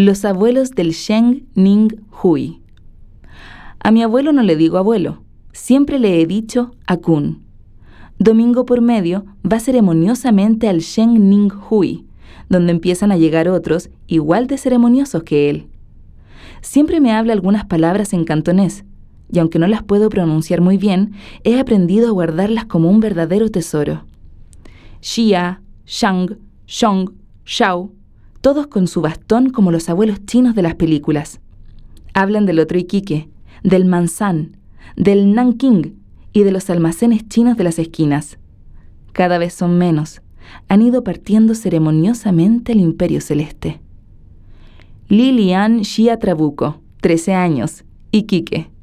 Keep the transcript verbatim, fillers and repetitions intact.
Los abuelos del Sheng Ning Hui. A mi abuelo no le digo abuelo, siempre le he dicho Akun. Domingo por medio va ceremoniosamente al Sheng Ning Hui, donde empiezan a llegar otros igual de ceremoniosos que él. Siempre me habla algunas palabras en cantonés, y aunque no las puedo pronunciar muy bien, he aprendido a guardarlas como un verdadero tesoro. Xia, Shang, Shong, Shao, todos con su bastón como los abuelos chinos de las películas. Hablan del otro Iquique, del Mansan, del Nanking y de los almacenes chinos de las esquinas. Cada vez son menos. Han ido partiendo ceremoniosamente el Imperio Celeste. Lilian Xia Trabuco, trece años, Iquique.